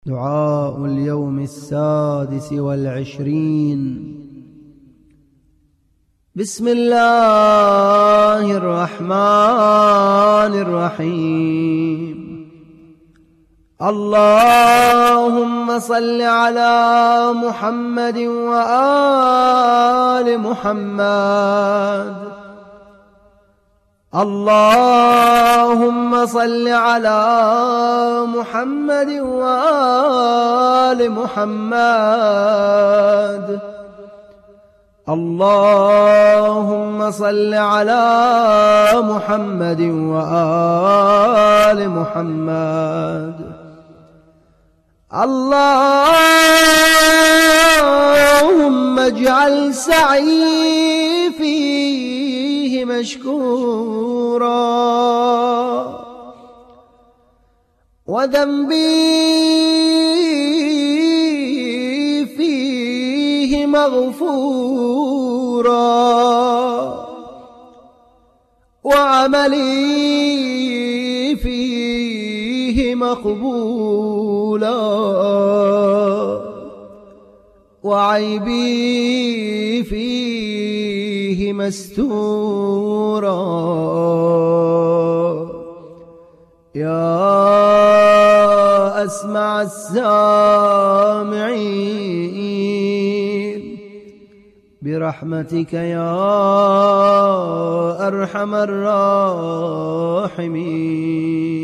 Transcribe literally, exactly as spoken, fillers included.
دعاء اليوم السادس والعشرين. بسم الله الرحمن الرحيم. اللهم صل على محمد وآل محمد. اللهم صل على محمد وآل محمد. اللهم صل على محمد وآل محمد. اللهم اجعل سعي فيه مشكورا وذنبي فيه مغفورا وعملي فيه مقبولا وعيبي فيه مستورا. يا أسمع السامعين برحمتك يا أرحم الراحمين.